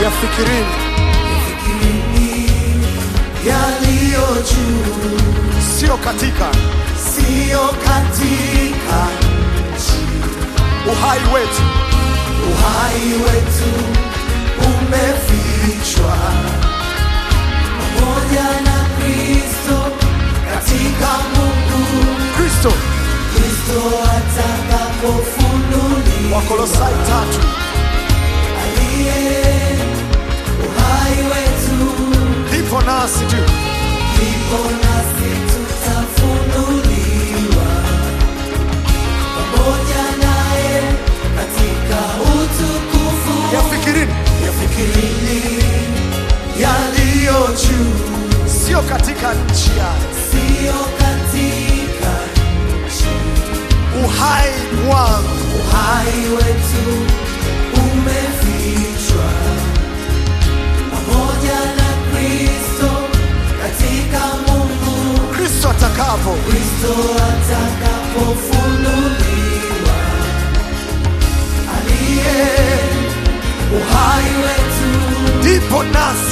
Yafikirini yaliyo juu, sio katika nchi. uhai wetu Umefichwa pamoja na Kristo katika Mungu. Kristo. Kristo atakapofunuliwa, Wakolosai 3. aliye uhai wetu, Ndipo nasi tutafunuliwa pamoja naye katika utukufu. Yafikirini yaliyo juu, sio katika nchi yake. Uhai wangu, uhai wetu umefichwa pamoja na Kristo katika Mungu. Kristo atakapofunuliwa, aliye uhai wetu, ndipo nasi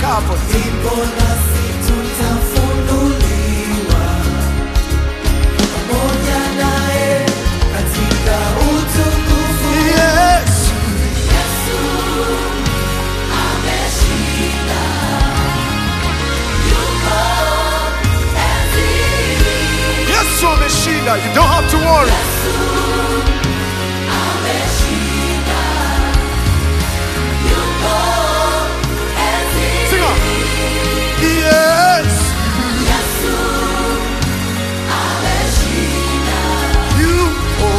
tutafunuliwa pamoja naye katika utukufu. Yesu ameshinda, yuko enzini. Yesu ameshinda. You don't have to worry. Ameshinda, yuko enzini. Sing on. Yes. Yesu ameshinda, Yuko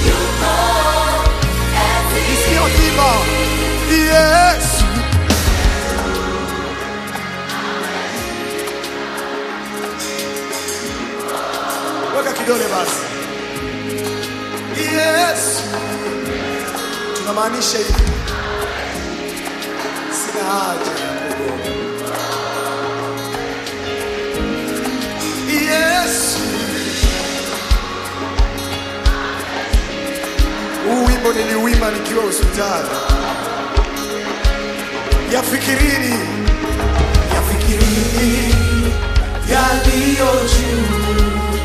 enzini. Isiyo tiba. Yes. Weka kidole basi. Yes. Tunamaanisha hivi. Sina haja ya kuogopa. Yes. Huu wimbo niliuimba nikiwa hospitali. Yafikirini yaliyo juu,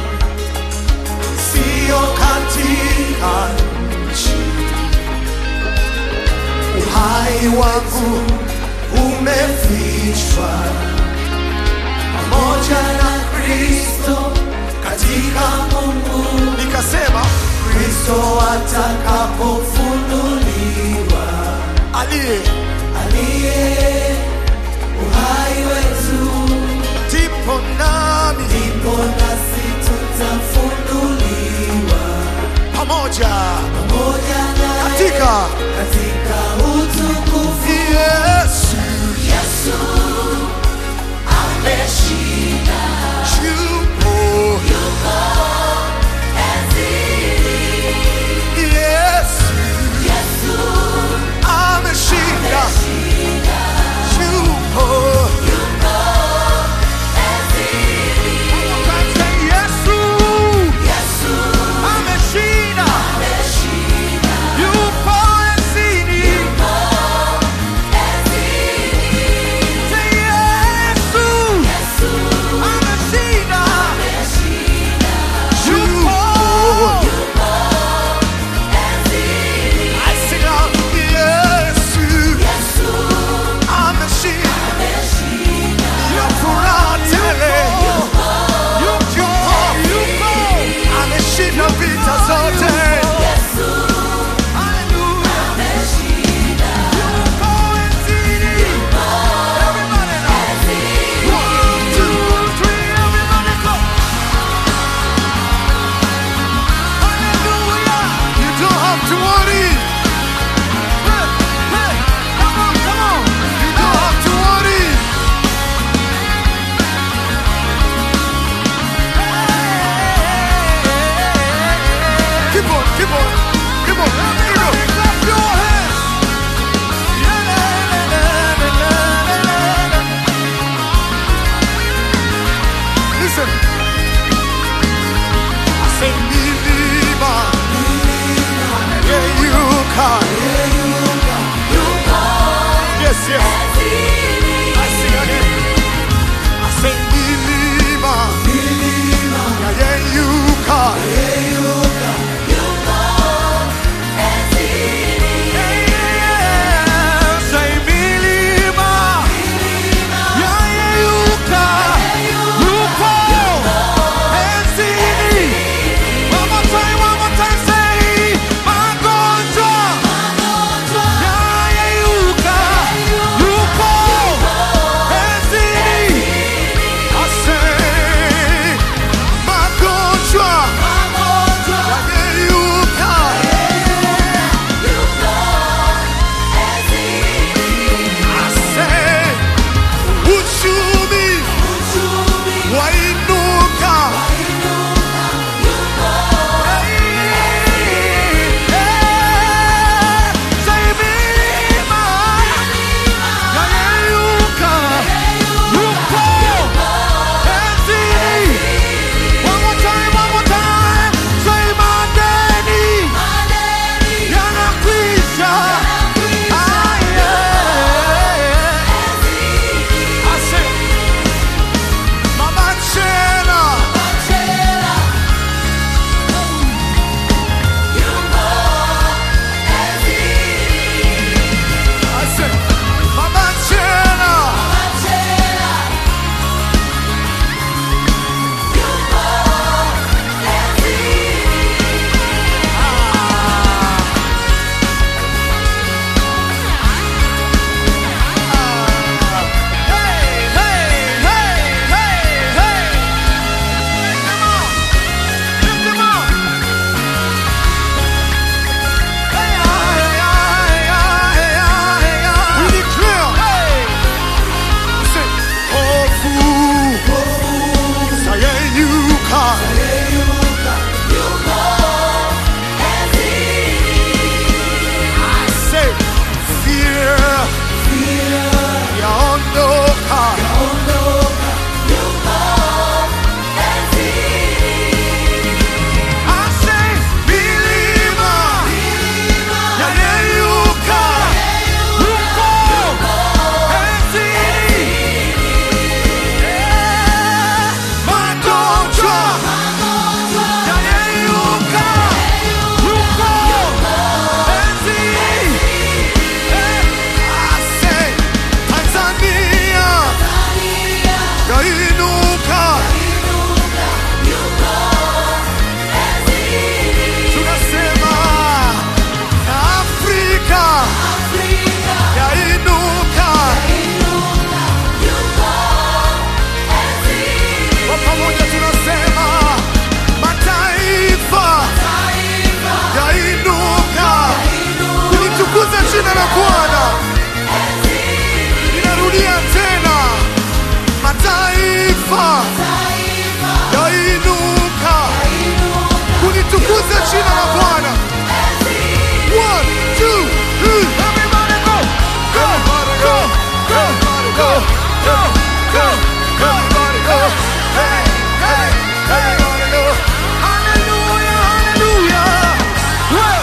sio katika nchi. Uhai wangu umefichwa pamoja na Kristo katika Mungu. nikasema Kristo atakapofunuliwa, aliye uhai wetu, ndipo nami nasi tutafunuliwa pamoja naye katika utukufu. Yesu. Yesu ameshinda, Yupo enzini. Yesu ameshinda. Yupo jina la Bwana. 1, 2, 3. Everybody go, go, go, go, go, go, go, go, Everybody go. hey, hey, hey. Everybody go. Hallelujah, hallelujah. Whoa.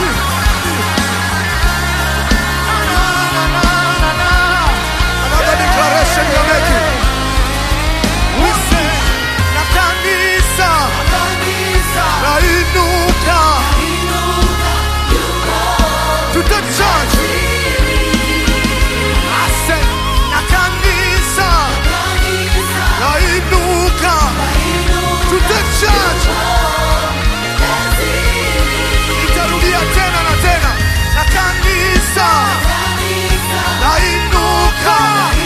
Na, na, na, na, na. Another declaration you're making. We say, Na kanisa Kanisa lainuka. inuka, To the church. I said, na kanisa kanisa lainuka. inuka, To the church. Nitarudia tena na tena. Na kanisa kanisa lainuka.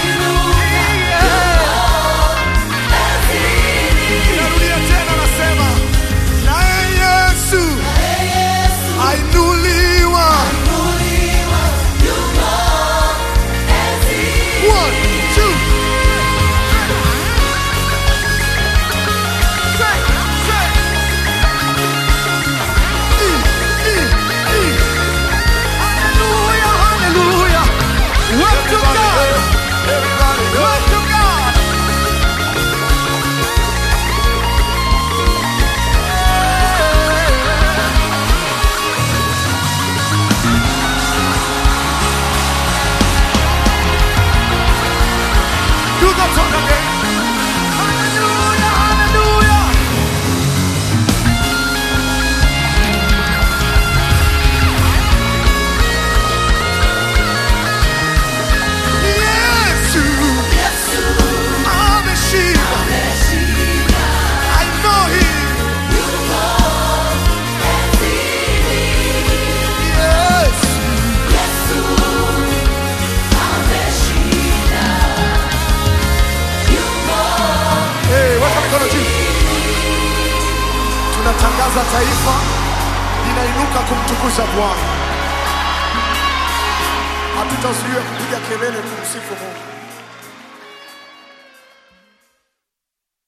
Nitarudia tena nasema, naye Yesu Yesu ainuliwa. inuliwa, yuko enzini. 1, 2. say, say. Hallelujah, hallelujah. Work to God, Everybody go. work to God. Do the song again. Hallelujah, hallelujah. Yesu Yesu ameshinda. ameshinda, I know him. yuko enzini. Yesu. Yesu ameshinda, yuko Hey, weka mikono juu. Tunatangaza taifa linainuka kumtukuza Bwana. Hatutazuia kupiga kelele kumsifu Mungu.